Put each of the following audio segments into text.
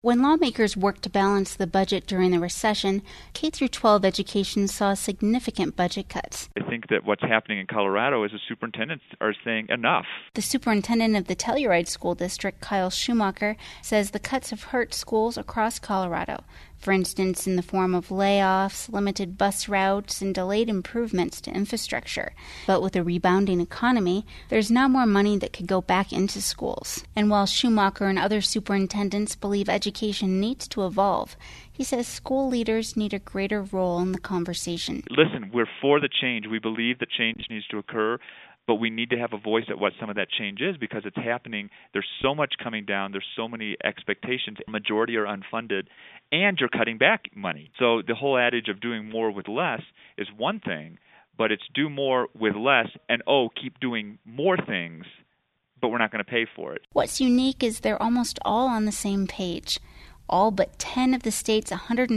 When lawmakers worked to balance the budget during the recession, K-12 education saw significant budget cuts. I think that what's happening in Colorado is the superintendents are saying enough. The superintendent of the Telluride School District, Kyle Schumacher, says the cuts have hurt schools across Colorado. For instance, in the form of layoffs, limited bus routes, and delayed improvements to infrastructure. But with a rebounding economy, there's now more money that could go back into schools. And while Schumacher and other superintendents believe education needs to evolve, he says school leaders need a greater role in the conversation. Listen, we're for the change. We believe that change needs to occur, but we need to have a voice at what some of that change is because it's happening. There's so much coming down. There's so many expectations. The majority are unfunded, and you're cutting back money. So the whole adage of doing more with less is one thing, but it's do more with less and, keep doing more things, but we're not going to pay for it. What's unique is they're almost all on the same page. All but 10 of the state's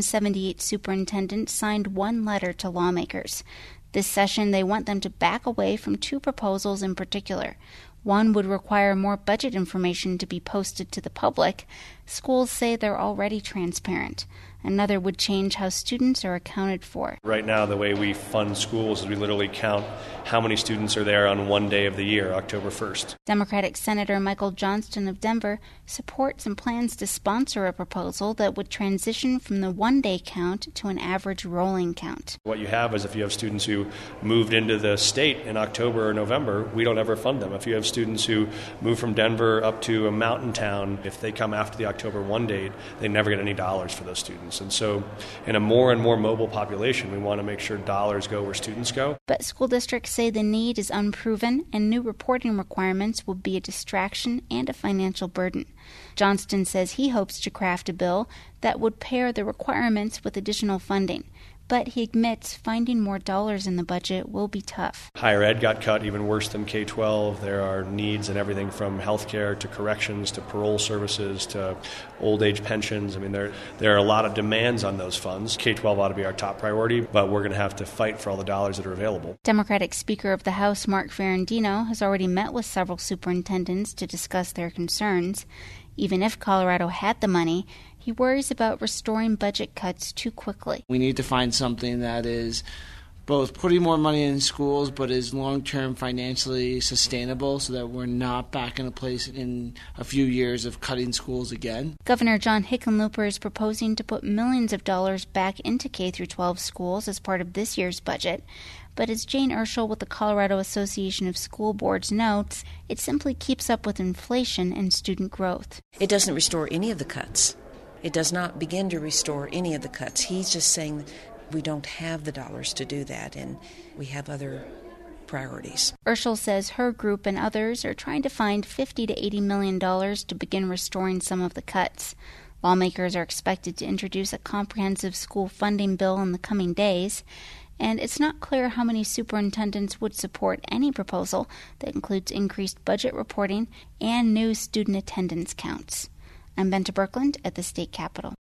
178 superintendents signed one letter to lawmakers. This session, they want them to back away from two proposals in particular. One would require more budget information to be posted to the public. Schools say they're already transparent. Another would change how students are accounted for. Right now, the way we fund schools is we literally count how many students are there on one day of the year, October 1st. Democratic Senator Michael Johnston of Denver supports and plans to sponsor a proposal that would transition from the one-day count to an average rolling count. What you have is if you have students who moved into the state in October or November, we don't ever fund them. If you have students who move from Denver up to a mountain town, if they come after the October 1 date, they never get any dollars for those students. And so in a more and more mobile population, we want to make sure dollars go where students go. But school districts say the need is unproven and new reporting requirements will be a distraction and a financial burden. Johnston says he hopes to craft a bill that would pair the requirements with additional funding. But he admits finding more dollars in the budget will be tough. Higher ed got cut even worse than K-12. There are needs in everything from healthcare to corrections to parole services to old age pensions. I mean, there are a lot of demands on those funds. K-12 ought to be our top priority, but we're going to have to fight for all the dollars that are available. Democratic Speaker of the House Mark Ferrandino has already met with several superintendents to discuss their concerns. Even if Colorado had the money, he worries about restoring budget cuts too quickly. We need to find something that is both putting more money in schools but is long-term financially sustainable so that we're not back in a place in a few years of cutting schools again. Governor John Hickenlooper is proposing to put millions of dollars back into K-12 schools as part of this year's budget. But as Jane Urschel with the Colorado Association of School Boards notes, it simply keeps up with inflation and student growth. It doesn't restore any of the cuts. It does not begin to restore any of the cuts. He's just saying that we don't have the dollars to do that, and we have other priorities. Urschel says her group and others are trying to find $50 to $80 million to begin restoring some of the cuts. Lawmakers are expected to introduce a comprehensive school funding bill in the coming days, and it's not clear how many superintendents would support any proposal that includes increased budget reporting and new student attendance counts. I'm Benta Birkeland at the State Capitol.